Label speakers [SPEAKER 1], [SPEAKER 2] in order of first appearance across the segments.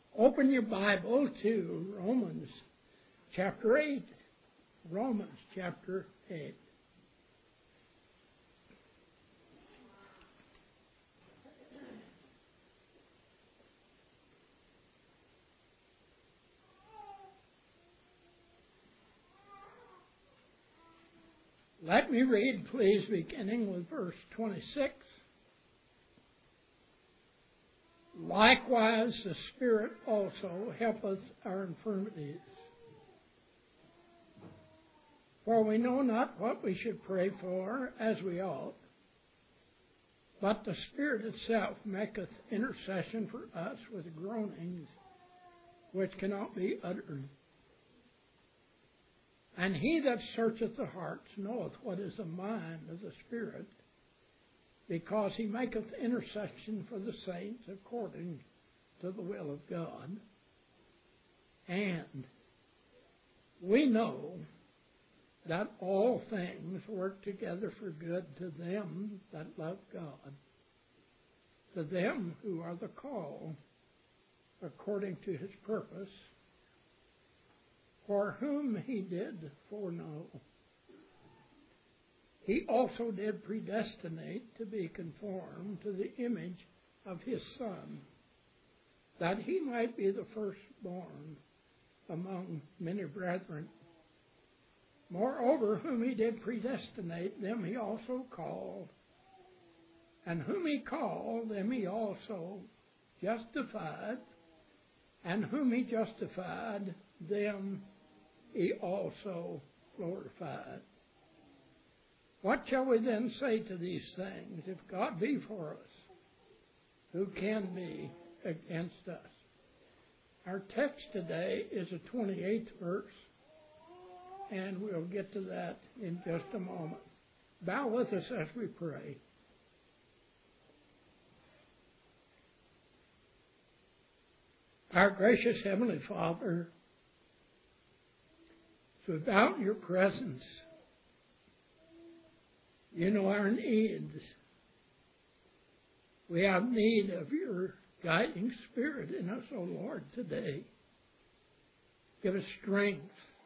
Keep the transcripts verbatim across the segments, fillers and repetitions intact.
[SPEAKER 1] Open your Bible to Romans chapter eight. Romans chapter eight. Let me read, please, beginning with verse twenty-six. Likewise, the Spirit also helpeth our infirmities. For we know not what we should pray for as we ought, but the Spirit itself maketh intercession for us with groanings which cannot be uttered. And he that searcheth the hearts knoweth what is the mind of the Spirit, because he maketh intercession for the saints according to the will of God. And we know that all things work together for good to them that love God, to them who are the called according to his purpose, for whom he did foreknow, he also did predestinate to be conformed to the image of his Son, that he might be the firstborn among many brethren. Moreover, whom he did predestinate, them he also called. And whom he called, them he also justified. And whom he justified, them he also glorified. What shall we then say to these things? If God be for us, who can be against us? Our text today is the twenty-eighth verse, and we'll get to that in just a moment. Bow with us as we pray. Our gracious Heavenly Father, it's without your presence, you know our needs. We have need of your guiding Spirit in us, O Lord, today. Give us strength.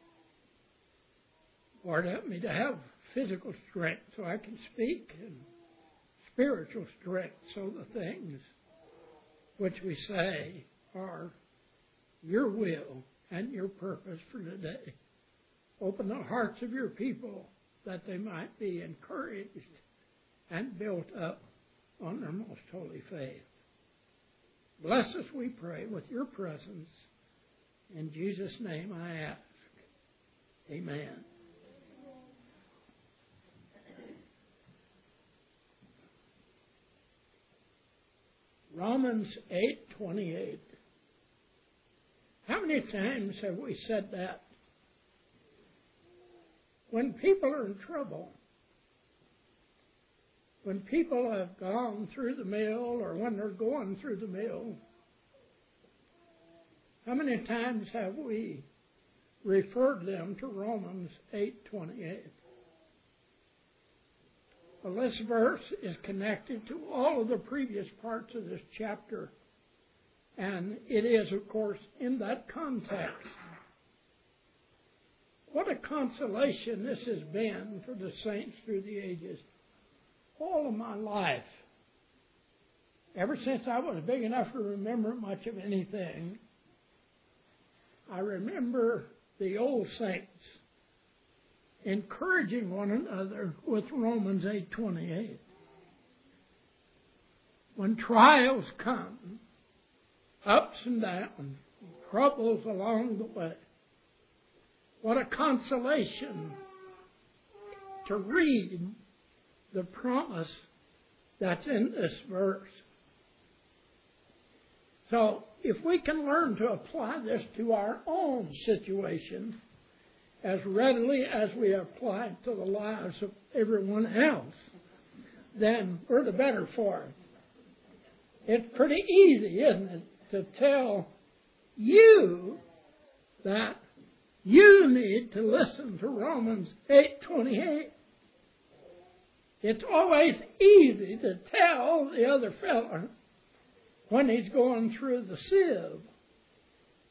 [SPEAKER 1] Lord, help me to have physical strength so I can speak, and spiritual strength so the things which we say are your will and your purpose for today. Open the hearts of your people that they might be encouraged and built up on their most holy faith. Bless us, we pray, with your presence. In Jesus' name I ask. Amen. Romans eight twenty-eight. How many times have we said that? When people are in trouble, when people have gone through the mill or when they're going through the mill, how many times have we referred them to Romans eight twenty-eight? Well, this verse is connected to all of the previous parts of this chapter, and it is, of course, in that context. What a consolation this has been for the saints through the ages. All of my life, ever since I was big enough to remember much of anything, I remember the old saints encouraging one another with Romans eight twenty-eight. When trials come, ups and downs, troubles along the way, what a consolation to read the promise that's in this verse. So, if we can learn to apply this to our own situation as readily as we apply it to the lives of everyone else, then we're the better for it. It's pretty easy, isn't it, to tell you that you need to listen to Romans eight twenty-eight. It's always easy to tell the other fellow when he's going through the sieve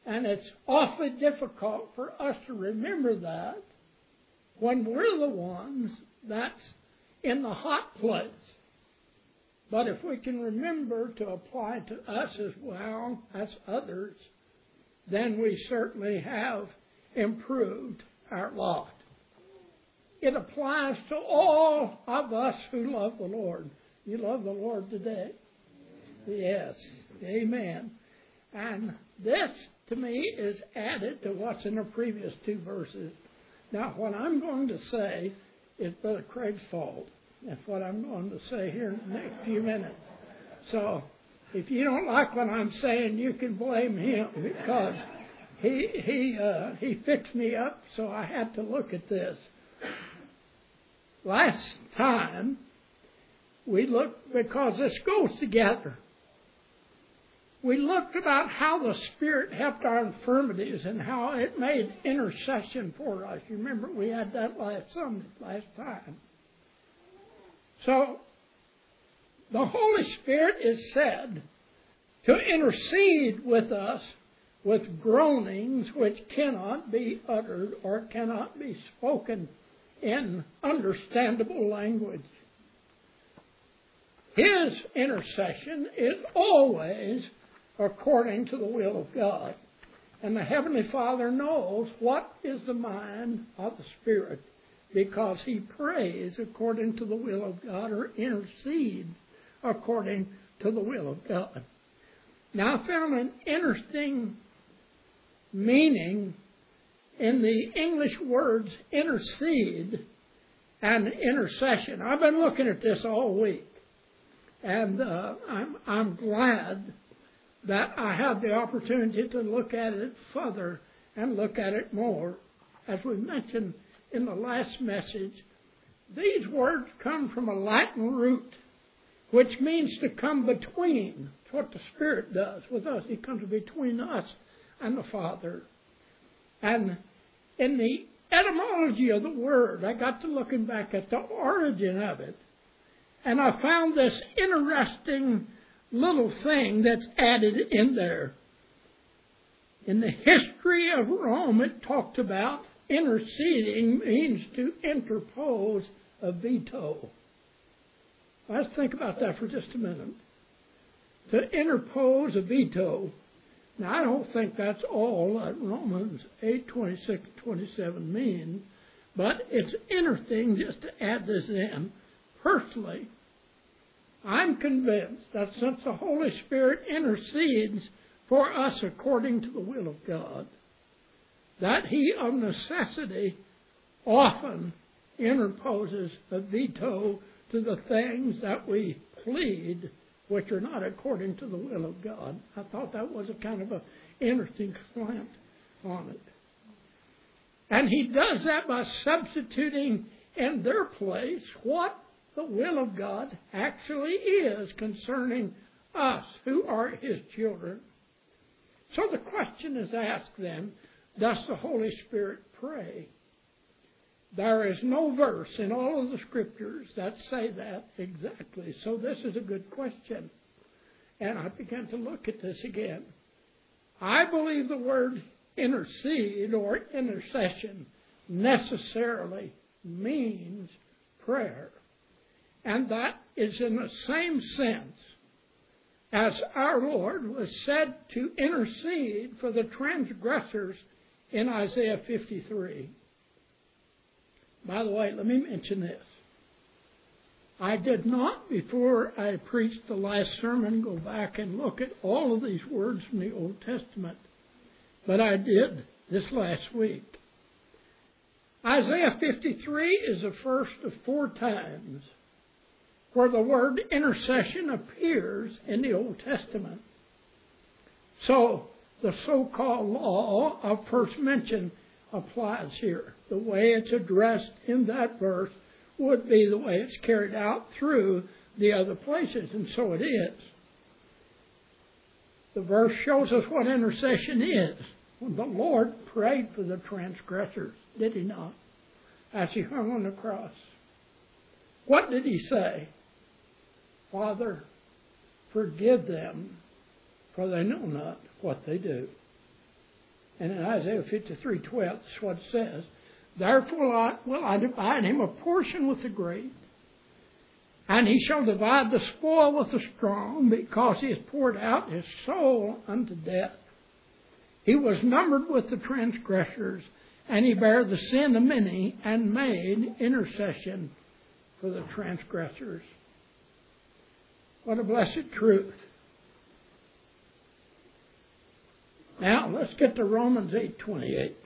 [SPEAKER 1] And it's awfully difficult for us to remember that when we're the ones that's in the hot place. But if we can remember to apply to us as well as others, then we certainly have improved our lot. It applies to all of us who love the Lord. You love the Lord today? Yes. Amen. And this, to me, is added to what's in the previous two verses. Now, what I'm going to say is Brother Craig's fault. That's what I'm going to say here in the next few minutes. So, if you don't like what I'm saying, you can blame him, because he he uh, he fixed me up, so I had to look at this. Last time, we looked, because this goes together, we looked about how the Spirit helped our infirmities and how it made intercession for us. You remember we had that last Sunday, last time. So, the Holy Spirit is said to intercede with us with groanings which cannot be uttered or cannot be spoken in understandable language. His intercession is always according to the will of God. And the Heavenly Father knows what is the mind of the Spirit, because He prays according to the will of God, or intercedes according to the will of God. Now, I found an interesting meaning in the English words intercede and intercession. I've been looking at this all week, and uh, I'm, I'm glad that I had the opportunity to look at it further and look at it more. As we mentioned in the last message, these words come from a Latin root, which means to come between. It's what the Spirit does with us. He comes between us and the Father. And in the etymology of the word, I got to looking back at the origin of it, and I found this interesting little thing that's added in there. In the history of Rome, it talked about interceding means to interpose a veto. Let's think about that for just a minute. To interpose a veto. Now, I don't think that's all that Romans eight, twenty-six, twenty-seven means, but it's interesting just to add this in. Personally, I'm convinced that since the Holy Spirit intercedes for us according to the will of God, that He of necessity often interposes a veto to the things that we plead which are not according to the will of God. I thought that was a kind of an interesting slant on it. And He does that by substituting in their place what the will of God actually is concerning us who are His children. So the question is asked then, does the Holy Spirit pray? There is no verse in all of the Scriptures that say that exactly. So this is a good question. And I began to look at this again. I believe the word intercede or intercession necessarily means prayer. And that is in the same sense as our Lord was said to intercede for the transgressors in Isaiah fifty-three. By the way, let me mention this. I did not, before I preached the last sermon, go back and look at all of these words from the Old Testament, but I did this last week. Isaiah fifty-three is the first of four times where the word intercession appears in the Old Testament. So, the so-called law of first mention applies here. The way it's addressed in that verse would be the way it's carried out through the other places, and so it is. The verse shows us what intercession is. When the Lord prayed for the transgressors, did He not? As He hung on the cross. What did He say? Father, forgive them, for they know not what they do. And in Isaiah fifty-three twelve, that's what it says. Therefore I, will I divide him a portion with the great, and he shall divide the spoil with the strong, because he has poured out his soul unto death. He was numbered with the transgressors, and he bare the sin of many, and made intercession for the transgressors. What a blessed truth. Now, let's get to Romans eight twenty-eight.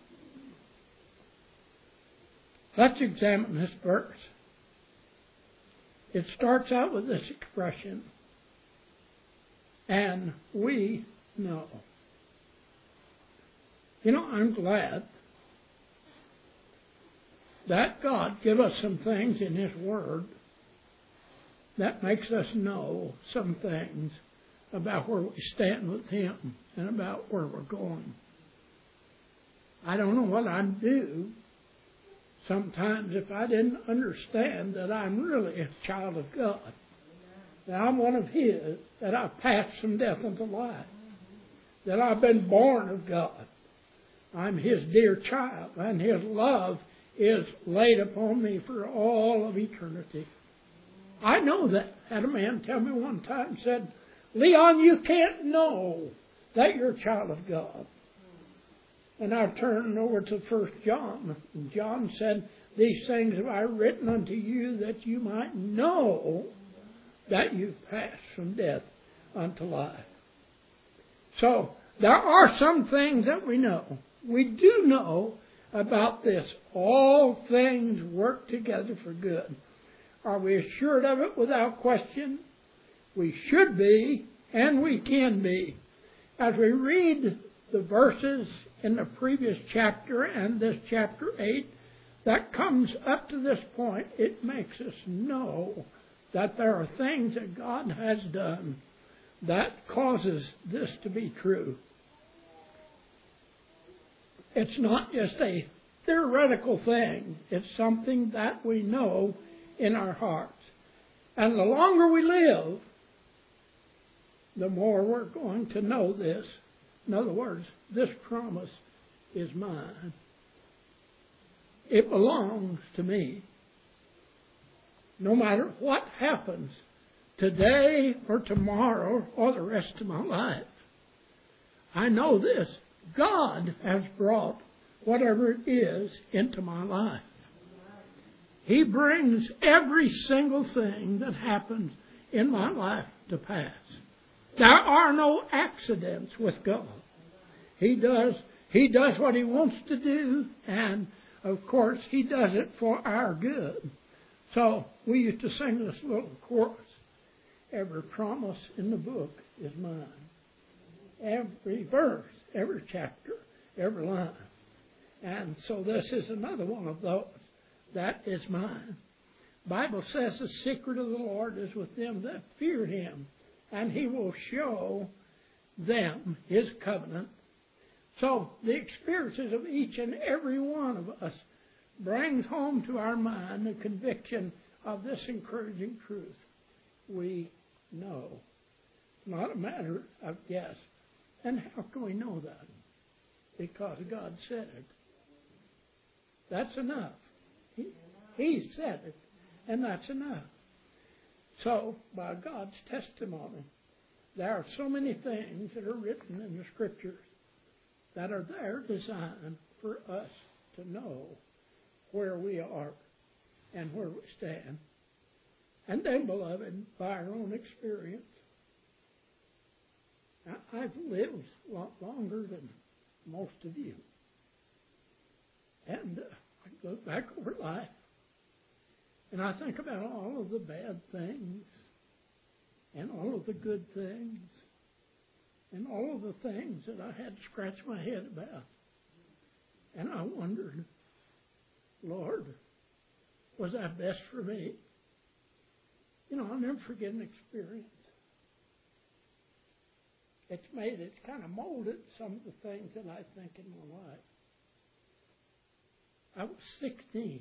[SPEAKER 1] Let's examine this verse. It starts out with this expression, and we know. You know, I'm glad that God give us some things in His Word that makes us know some things about where we stand with Him and about where we're going. I don't know what I'd do sometimes if I didn't understand that I'm really a child of God, that I'm one of His, that I've passed from death into life, that I've been born of God. I'm His dear child, and His love is laid upon me for all of eternity. I know that. I had a man tell me one time, said, Leon, you can't know that you're a child of God. And I turned over to First John. And John said, these things have I written unto you that you might know that you've passed from death unto life. So, there are some things that we know. We do know about this. All things work together for good. Are we assured of it without question? We should be, and we can be. As we read the verses in the previous chapter and this chapter eight, that comes up to this point, it makes us know that there are things that God has done that causes this to be true. It's not just a theoretical thing. It's something that we know in our hearts. And the longer we live, the more we're going to know this. In other words, this promise is mine. It belongs to me. No matter what happens today or tomorrow or the rest of my life, I know this. God has brought whatever it is into my life. He brings every single thing that happens in my life to pass. There are no accidents with God. He does, He does what He wants to do, and of course He does it for our good. So we used to sing this little chorus. Every promise in the book is mine. Every verse, every chapter, every line. And so this is another one of those. That is mine. The Bible says the secret of the Lord is with them that fear Him, and He will show them His covenant. So the experiences of each and every one of us brings home to our mind the conviction of this encouraging truth. We know. It's not a matter of guess. And how can we know that? Because God said it. That's enough. He, he said it, and that's enough. So, by God's testimony, there are so many things that are written in the Scriptures that are there designed for us to know where we are and where we stand. And then, beloved, by our own experience, now, I've lived a lot longer than most of you. And uh, I look back over life, and I think about all of the bad things, and all of the good things, and all of the things that I had to scratch my head about. And I wondered, Lord, was that best for me? You know, I'll never forget an experience. It's made, it's kind of molded some of the things that I think in my life. I was sixteen.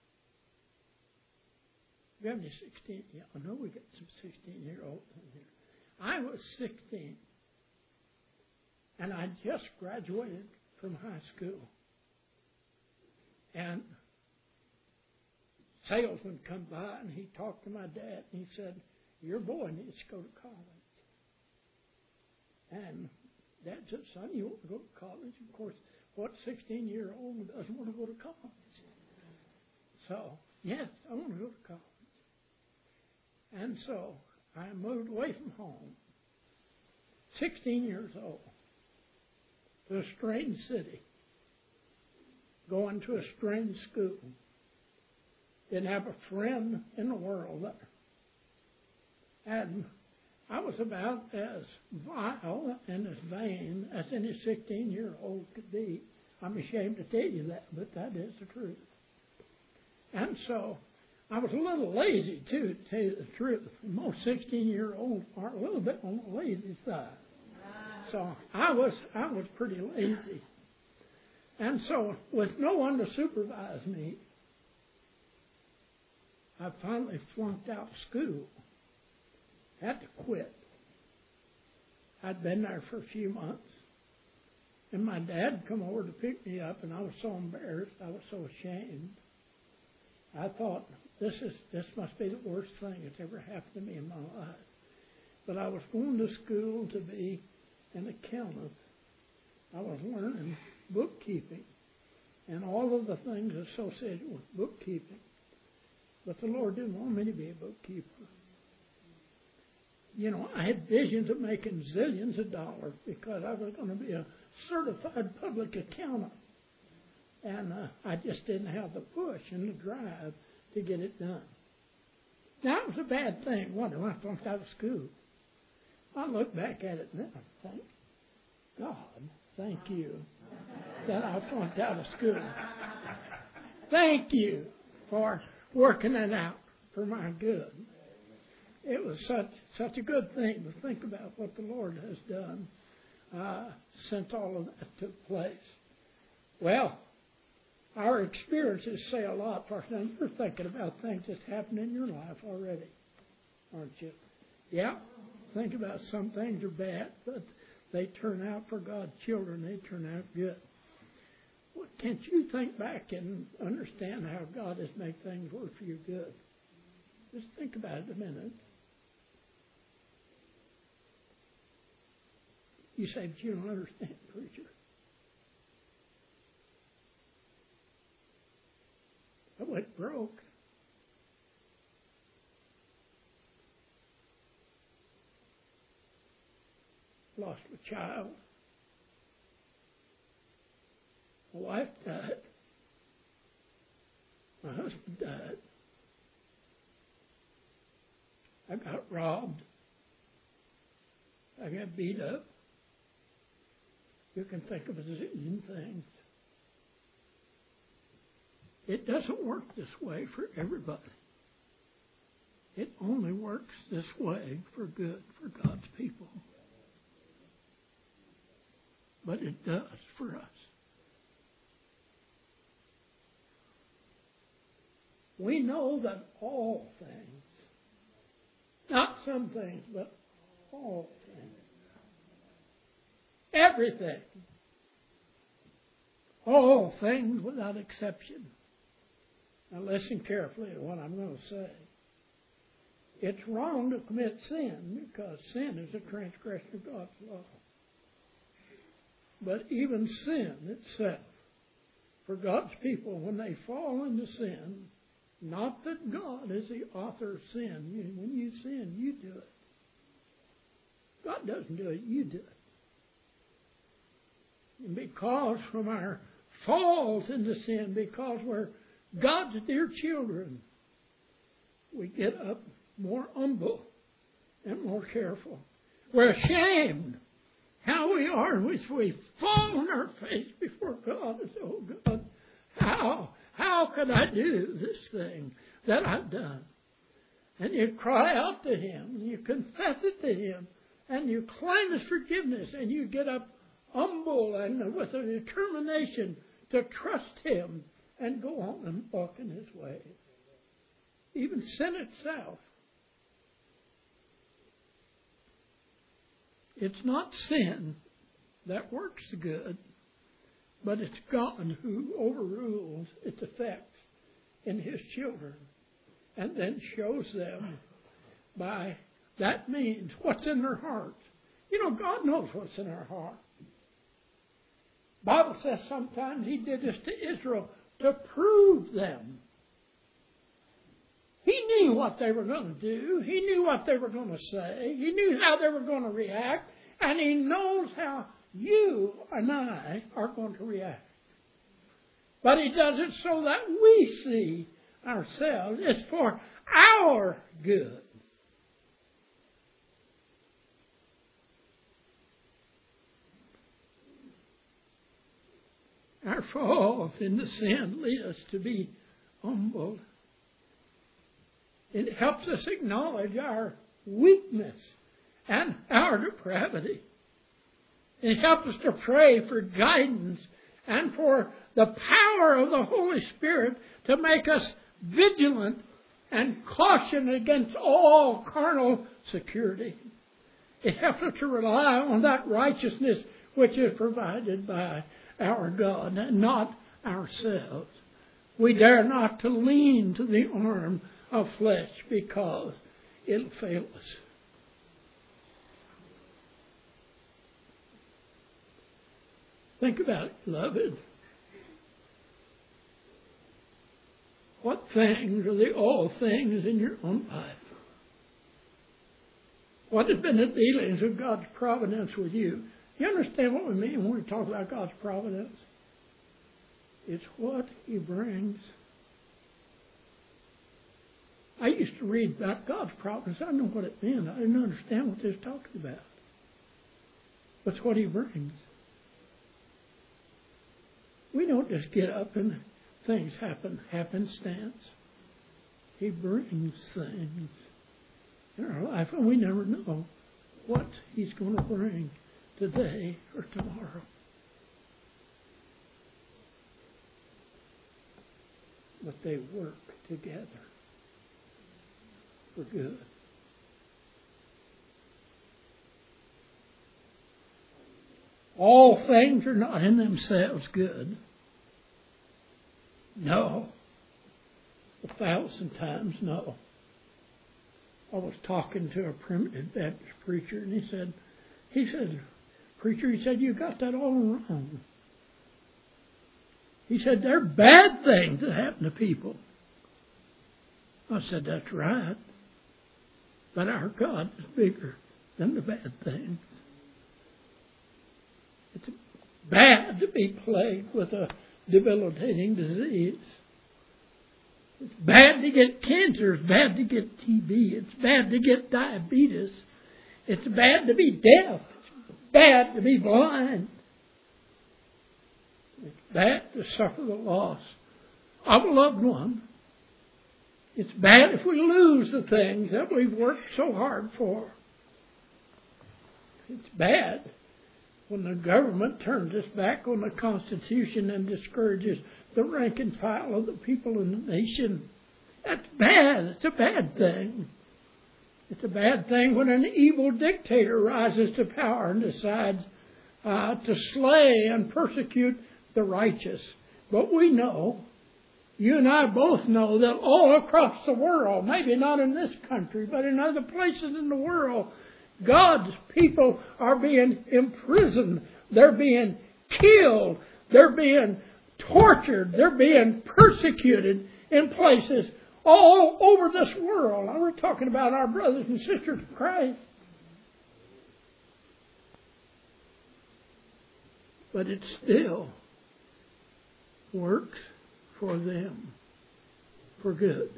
[SPEAKER 1] We have any sixteen? Yeah, I know we got some sixteen-year-olds in here. I was sixteen. And I just graduated from high school. And salesman come by and he talked to my dad and he said, your boy needs to go to college. And Dad said, son, you want to go to college? Of course, what sixteen-year-old doesn't want to go to college? So, yes, I want to go to college. And so I moved away from home, sixteen years old, to a strange city, going to a strange school. Didn't have a friend in the world there. And I was about as vile and as vain as any sixteen-year-old could be. I'm ashamed to tell you that, but that is the truth. And so I was a little lazy, too, to tell you the truth. Most sixteen-year-olds are a little bit on the lazy side. So I was I was pretty lazy. And so with no one to supervise me, I finally flunked out of school. Had to quit. I'd been there for a few months. And my dad come over to pick me up, and I was so embarrassed. I was so ashamed. I thought, this is this must be the worst thing that's ever happened to me in my life. But I was going to school to be an accountant. I was learning bookkeeping and all of the things associated with bookkeeping. But the Lord didn't want me to be a bookkeeper. You know, I had visions of making zillions of dollars because I was going to be a certified public accountant. And uh, I just didn't have the push and the drive to get it done. Now, it was a bad thing. What, when I flunked out of school? I look back at it now and think, God, thank you that I flunked out of school. Thank you for working it out for my good. It was such such a good thing to think about what the Lord has done uh, since all of that took place. Well, our experiences say a lot for us. Now, you're thinking about things that's happened in your life already, aren't you? Yeah, think about some things are bad, but they turn out for God's children. They turn out good. Well, can't you think back and understand how God has made things work for your good? Just think about it a minute. You say, but you don't understand, preacher. I went broke. Lost my child. My wife died. My husband died. I got robbed. I got beat up. You can think of a zillion things. It doesn't work this way for everybody. It only works this way for good, for God's people. But it does for us. We know that all things, not some things, but all things, everything, all things without exception. Now listen carefully to what I'm going to say. It's wrong to commit sin because sin is a transgression of God's law. But even sin itself, for God's people, when they fall into sin, not that God is the author of sin. You, when you sin, you do it. God doesn't do it, you do it. And because from our falls into sin, because we're God's dear children, we get up more humble and more careful. We're ashamed how we are in which we fall on our face before God and say, oh God, how, how could I do this thing that I've done? And you cry out to Him, and you confess it to Him, and you claim His forgiveness, and you get up humble and with a determination to trust Him and go on and walk in His way. Even sin itself. It's not sin that works good, but it's God who overrules its effects in His children and then shows them by that means what's in their hearts. You know, God knows what's in our heart. Bible says sometimes He did this to Israel to prove them. He knew what they were going to do. He knew what they were going to say. He knew how they were going to react. And He knows how you and I are going to react. But He does it so that we see ourselves. It's for our good. Our fall into sin leads us to be humbled. It helps us acknowledge our weakness and our depravity. It helps us to pray for guidance and for the power of the Holy Spirit to make us vigilant and caution against all carnal security. It helps us to rely on that righteousness which is provided by our God and not ourselves. We dare not to lean to the arm of flesh because it'll fail us. Think about it, beloved. What things are the all things in your own life? What has been the dealings of God's providence with you? You understand what we mean when we talk about God's providence? It's what He brings. I used to read about God's providence. I didn't know what it meant. I didn't understand what they was talking about. But it's what He brings. We don't just get up and things happen happenstance. He brings things in our life, and we never know what He's going to bring today or tomorrow. But they work together for good. All things are not in themselves good. No. A thousand times no. I was talking to a primitive Baptist preacher, and he said, he said, preacher, he said, you got that all wrong. He said, there are bad things that happen to people. I said, that's right. But our God is bigger than the bad things. It's bad to be plagued with a debilitating disease. It's bad to get cancer. It's bad to get T B. It's bad to get diabetes. It's bad to be deaf. It's bad to be blind. It's bad to suffer the loss of a loved one. It's bad if we lose the things that we've worked so hard for. It's bad when the government turns its back on the Constitution and discourages the rank and file of the people in the nation. That's bad. It's a bad thing. It's a bad thing when an evil dictator rises to power and decides uh, to slay and persecute the righteous. But we know, you and I both know, that all across the world, maybe not in this country, but in other places in the world, God's people are being imprisoned. They're being killed. They're being tortured. They're being persecuted in places all over this world. And we're talking about our brothers and sisters in Christ. But it still works for them for good.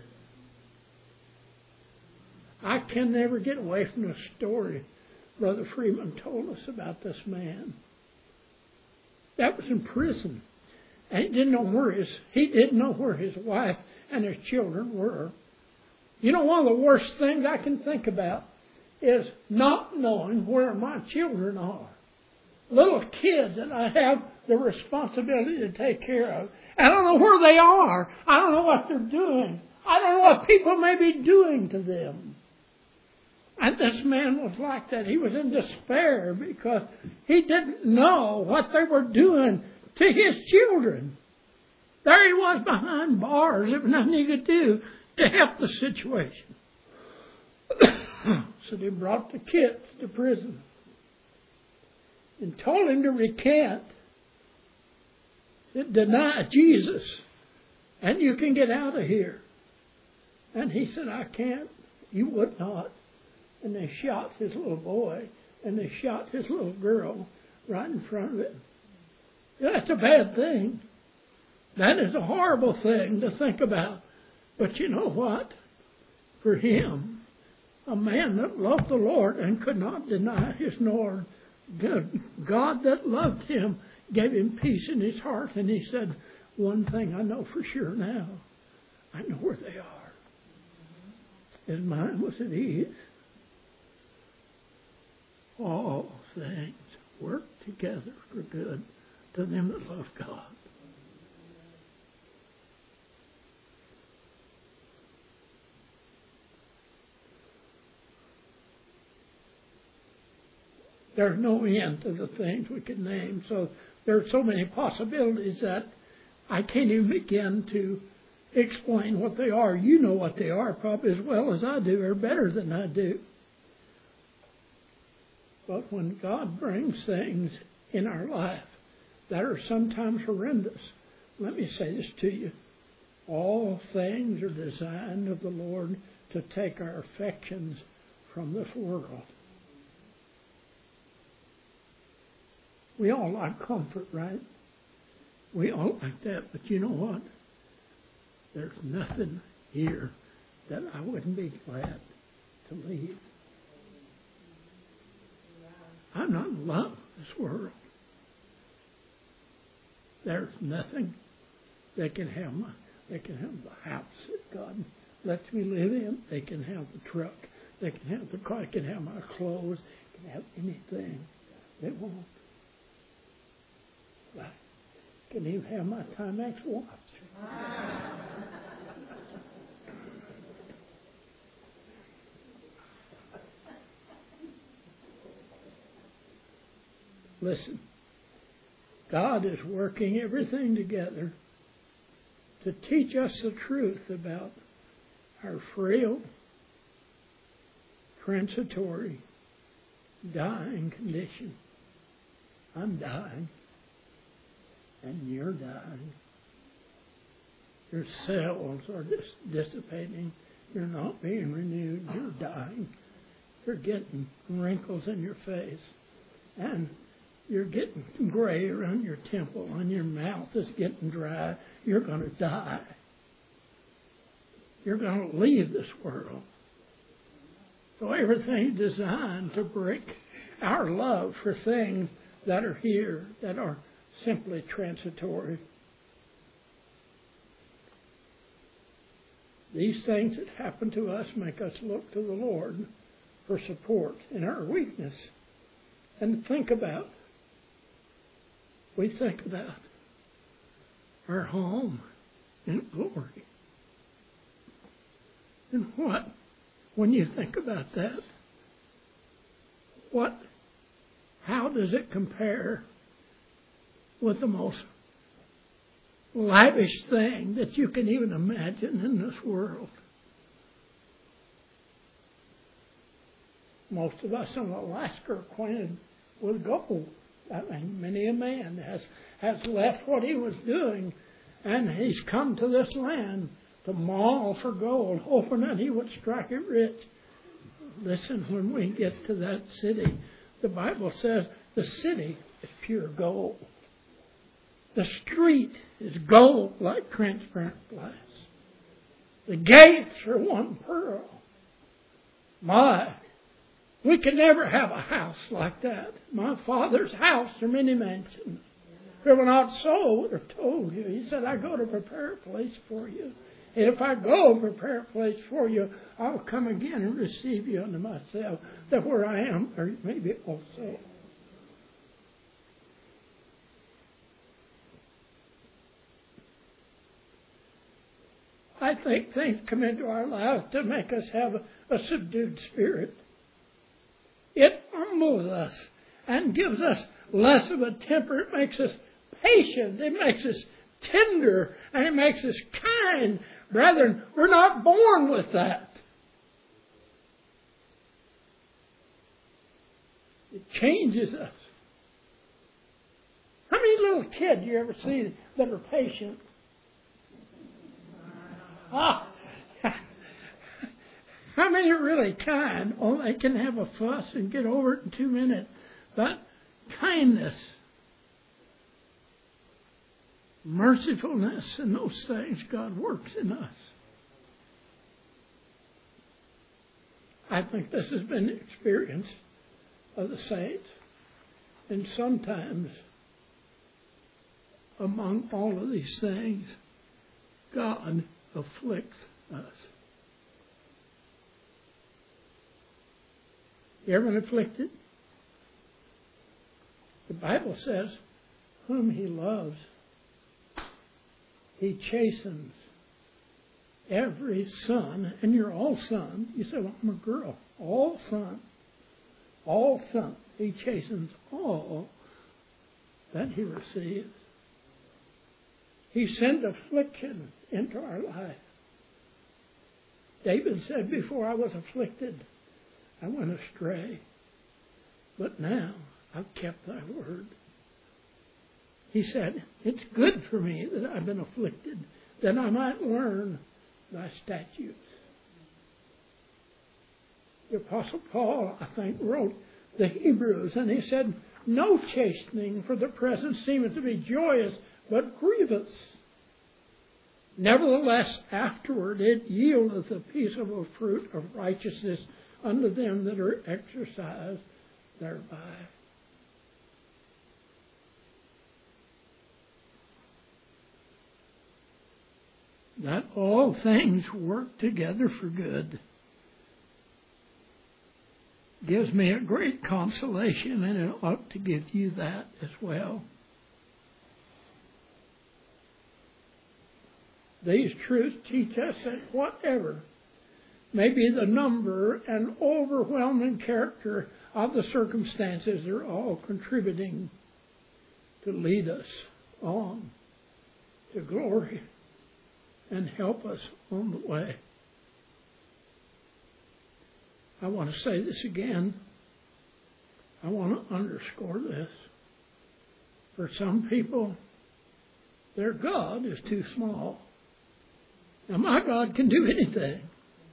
[SPEAKER 1] I can never get away from the story Brother Freeman told us about this man. That was in prison. And he didn't know where his he didn't know where his wife and his children were. You know, one of the worst things I can think about is not knowing where my children are. Little kids that I have the responsibility to take care of. I don't know where they are. I don't know what they're doing. I don't know what people may be doing to them. And this man was like that. He was in despair because he didn't know what they were doing to his children. There he was behind bars. There was nothing he could do to help the situation. So they brought the kids to prison and told him to recant, to deny Jesus, and you can get out of here. And he said, I can't. You would not. And they shot his little boy, and they shot his little girl right in front of him. That's a bad thing. That is a horrible thing to think about. But you know what? For him, a man that loved the Lord and could not deny his Lord, God that loved him gave him peace in his heart. And he said, one thing I know for sure now. I know where they are. His mind was at ease. All things work together for good to them that love God. There's no end to the things we could name. So there are so many possibilities that I can't even begin to explain what they are. You know what they are probably as well as I do, or better than I do. But when God brings things in our life that are sometimes horrendous, let me say this to you. All things are designed of the Lord to take our affections from this world. We all like comfort, right? We all like that. But you know what? There's nothing here that I wouldn't be glad to leave. I'm not in love with this world. There's nothing they can have. My, they can have the house that God lets me live in. They can have the truck. They can have the car. They can have my clothes. They can have anything they want. I can even have my Timex watch. Listen, God is working everything together to teach us the truth about our frail, transitory, dying condition. I'm dying. And you're dying. Your cells are dis- dissipating. You're not being renewed. You're dying. You're getting wrinkles in your face. And you're getting gray around your temple. And your mouth is getting dry. You're going to die. You're going to leave this world. So everything's designed to break our love for things that are here, that are simply transitory. These things that happen to us make us look to the Lord for support in our weakness. And think about, we think about our home in glory. And what, when you think about that, what, how does it compare with the most lavish thing that you can even imagine in this world? Most of us in Alaska are acquainted with gold. I mean, many a man has, has left what he was doing, and he's come to this land to maul for gold, hoping that he would strike it rich. Listen, when we get to that city, the Bible says the city is pure gold. The street is gold like transparent glass. The gates are one pearl. My, we can never have a house like that. My Father's house are many mansions. If it were not so, I would have told you. He said, I go to prepare a place for you. And if I go and prepare a place for you, I'll come again and receive you unto myself, that where I am, there may be also. I think things come into our lives to make us have a, a subdued spirit. humbles us and gives us less of a temper. It makes us patient. It makes us tender. And it makes us kind. Brethren, we're not born with that. It changes us. How many little kids do you ever see that are patient? Ah, how many are really kind? Oh, they can have a fuss and get over it in two minutes. But kindness, mercifulness, and those things, God works in us. I think this has been the experience of the saints. And sometimes, among all of these things, God afflicts us. You ever been afflicted? The Bible says, whom He loves, He chastens. Every son, and you're all son. You say, well, I'm a girl. All son. All son. He chastens all that He receives. He sent affliction into our life. David said, before I was afflicted, I went astray. But now I've kept thy word. He said, it's good for me that I've been afflicted, that I might learn thy statutes. The Apostle Paul, I think, wrote the Hebrews, and he said, no chastening for the present seemeth to be joyous, but grievous. Nevertheless, afterward it yieldeth a peaceable fruit of righteousness unto them that are exercised thereby. That all things work together for good gives me a great consolation, and it ought to give you that as well. These truths teach us that whatever may be the number and overwhelming character of the circumstances, they're all contributing to lead us on to glory and help us on the way. I want to say this again. I want to underscore this. For some people, their God is too small. Now, my God can do anything.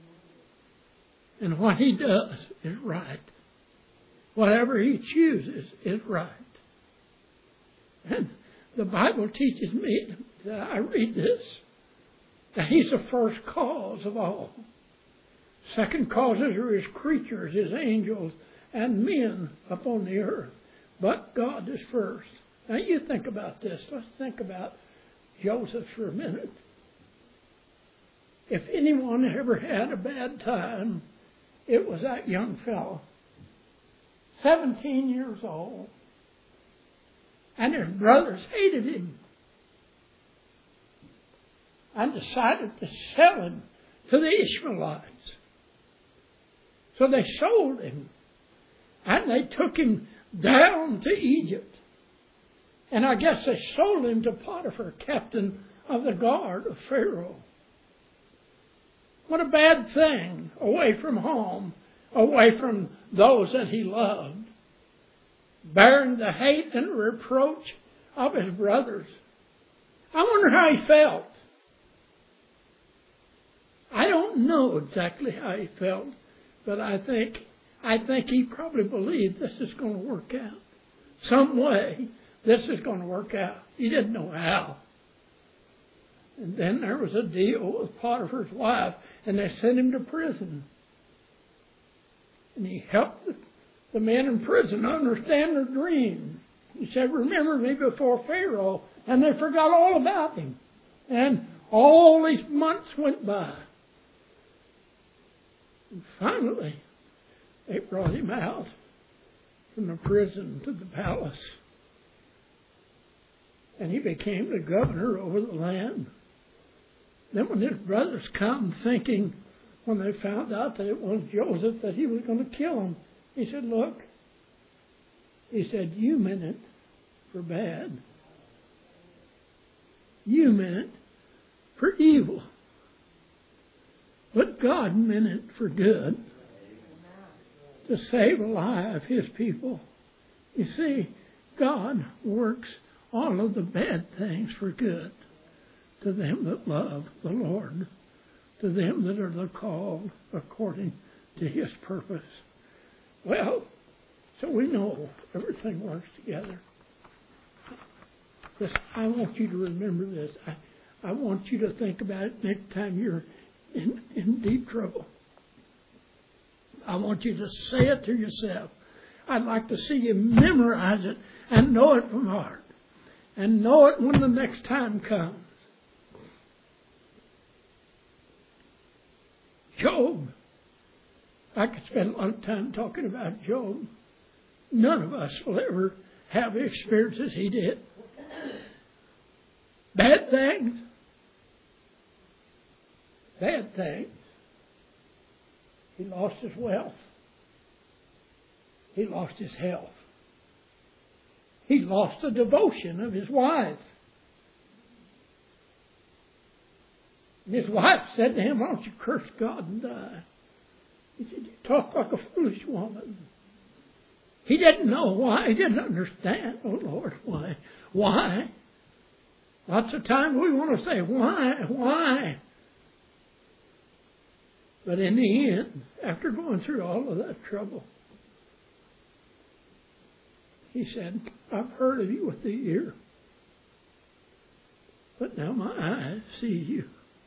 [SPEAKER 1] And what He does is right. Whatever He chooses is right. And the Bible teaches me that I read this, that He's the first cause of all. Second causes are His creatures, His angels, and men upon the earth. But God is first. Now you think about this. Let's think about Joseph for a minute. If anyone ever had a bad time, it was that young fellow. Seventeen years old. And his brothers hated him. And decided to sell him to the Ishmaelites. So they sold him. And they took him down to Egypt. And I guess they sold him to Potiphar, captain of the guard of Pharaoh. What a bad thing, away from home, away from those that he loved, bearing the hate and reproach of his brothers. I wonder how he felt. I don't know exactly how he felt, but I think I think he probably believed this is going to work out. Some way, this is going to work out. He didn't know how. And then there was a deal with Potiphar's wife, and they sent him to prison. And he helped the men in prison understand their dream. He said, remember me before Pharaoh. And they forgot all about him. And all these months went by. And finally, they brought him out from the prison to the palace. And he became the governor over the land. Then when his brothers come thinking, when they found out that it was Joseph, that he was going to kill him, he said, look, He said, you meant it for bad. You meant it for evil. But God meant it for good, to save a life of His people. You see, God works all of the bad things for good to them that love the Lord, to them that are the called according to His purpose. Well, so we know everything works together. This, I want you to remember this. I, I want you to think about it next time you're in, in deep trouble. I want you to say it to yourself. I'd like to see you memorize it and know it from heart. And know it when the next time comes. Job. I could spend a lot of time talking about Job. None of us will ever have the experiences he did. Bad things. Bad things. He lost his wealth. He lost his health. He lost the devotion of his wife. And his wife said to him, why don't you curse God and die? He said, you talk like a foolish woman. He didn't know why. He didn't understand. Oh, Lord, why? Why? Lots of times we want to say, why? Why? But in the end, after going through all of that trouble, he said, I've heard of you with the ear, but now my eyes see you.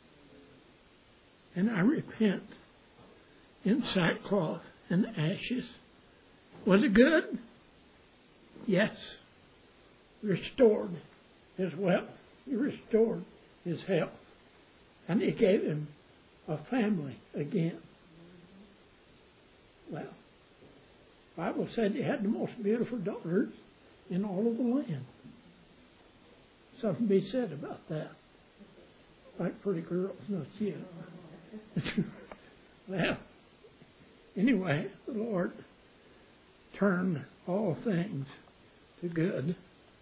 [SPEAKER 1] And I repent in sackcloth and ashes. Was it good? Yes. Restored his wealth. He restored his health. And he gave him a family again. Well, the Bible said he had the most beautiful daughters in all of the land. Something to be said about that. Like pretty girls, not you. Well, anyway, the Lord turned all things to good.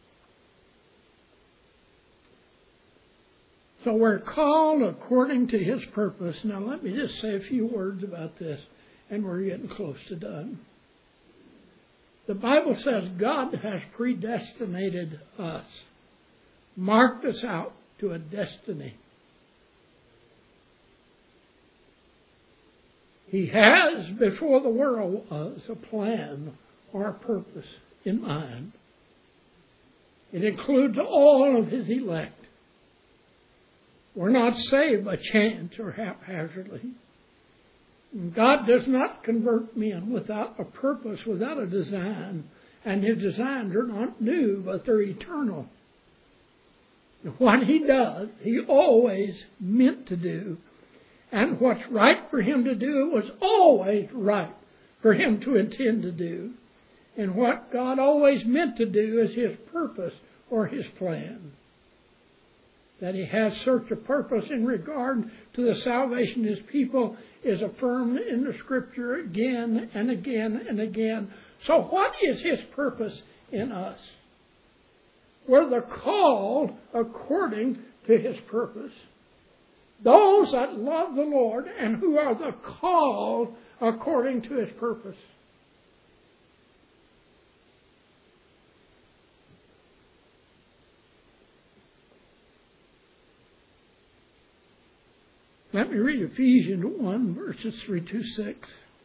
[SPEAKER 1] So we're called according to His purpose. Now let me just say a few words about this, and we're getting close to done. The Bible says God has predestinated us, marked us out to a destiny. He has, before the world was, a plan or a purpose in mind. It includes all of His elect. We're not saved by chance or haphazardly. God does not convert men without a purpose, without a design. And His designs are not new, but they're eternal. And what He does, He always meant to do. And what's right for Him to do was always right for Him to intend to do. And what God always meant to do is His purpose or His plan. That He has such a purpose in regard to the salvation of His people is affirmed in the Scripture again and again and again. So what is His purpose in us? We're the called according to His purpose. Those that love the Lord and who are the called according to His purpose. Let me read Ephesians one, verses three to six.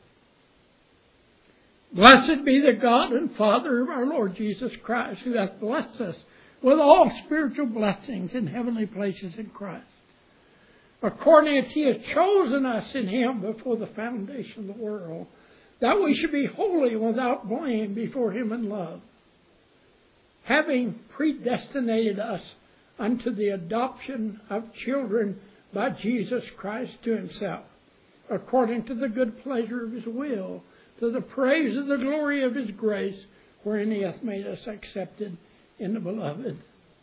[SPEAKER 1] Blessed be the God and Father of our Lord Jesus Christ, who hath blessed us with all spiritual blessings in heavenly places in Christ, according as He has chosen us in Him before the foundation of the world, that we should be holy without blame before Him in love, having predestinated us unto the adoption of children by Jesus Christ to Himself, according to the good pleasure of His will, to the praise of the glory of His grace, wherein He hath made us accepted in the Beloved.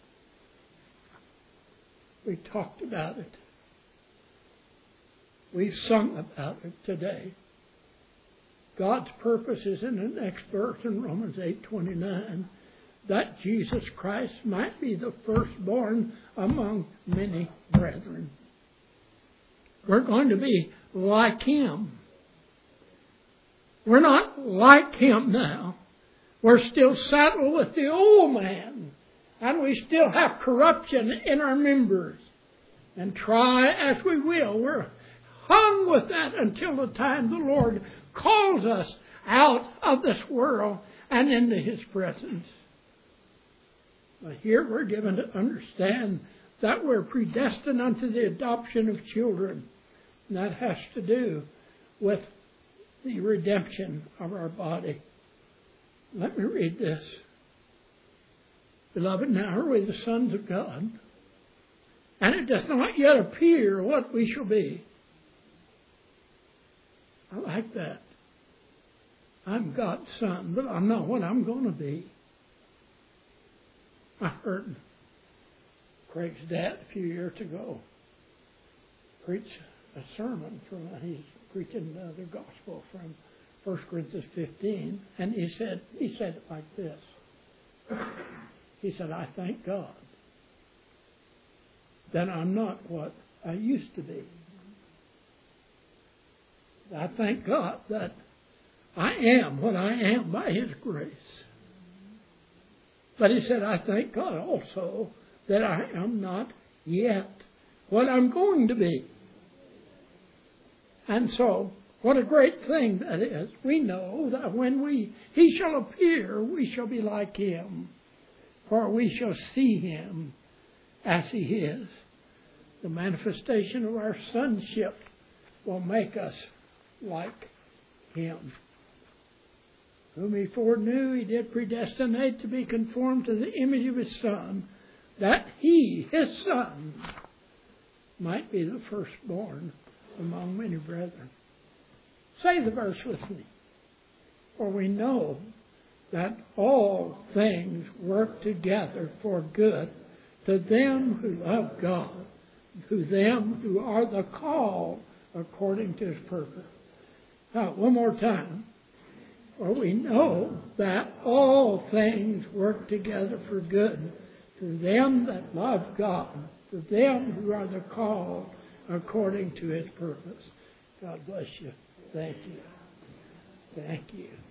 [SPEAKER 1] We talked about it. We've sung about it today. God's purpose is in the next verse in Romans eight twenty-nine, that Jesus Christ might be the firstborn among many brethren. We're going to be like Him. We're not like Him now. We're still saddled with the old man. And we still have corruption in our members. And try as we will, we're hung with that until the time the Lord calls us out of this world and into His presence. But here we're given to understand that we're predestined unto the adoption of children. And that has to do with the redemption of our body. Let me read this. Beloved, now are we the sons of God, and it does not yet appear what we shall be. I like that. I'm God's son, but I know what I'm going to be. I heard Craig's dad a few years ago preach a sermon from, he's preaching the gospel from First Corinthians fifteen, and he said, he said it like this. He said, I thank God that I'm not what I used to be. I thank God that I am what I am by His grace. But he said, I thank God also that I am not yet what I'm going to be. And so, what a great thing that is. We know that when we He shall appear, we shall be like Him. For we shall see Him as He is. The manifestation of our sonship will make us like Him. Whom He foreknew, He did predestinate to be conformed to the image of His Son, that He, His Son, might be the firstborn among many brethren. Say the verse with me. For we know that all things work together for good to them who love God, to them who are the called according to His purpose. Now, one more time. For we know that all things work together for good to them that love God, to them who are the called according to His purpose. God bless you. Thank you. Thank you.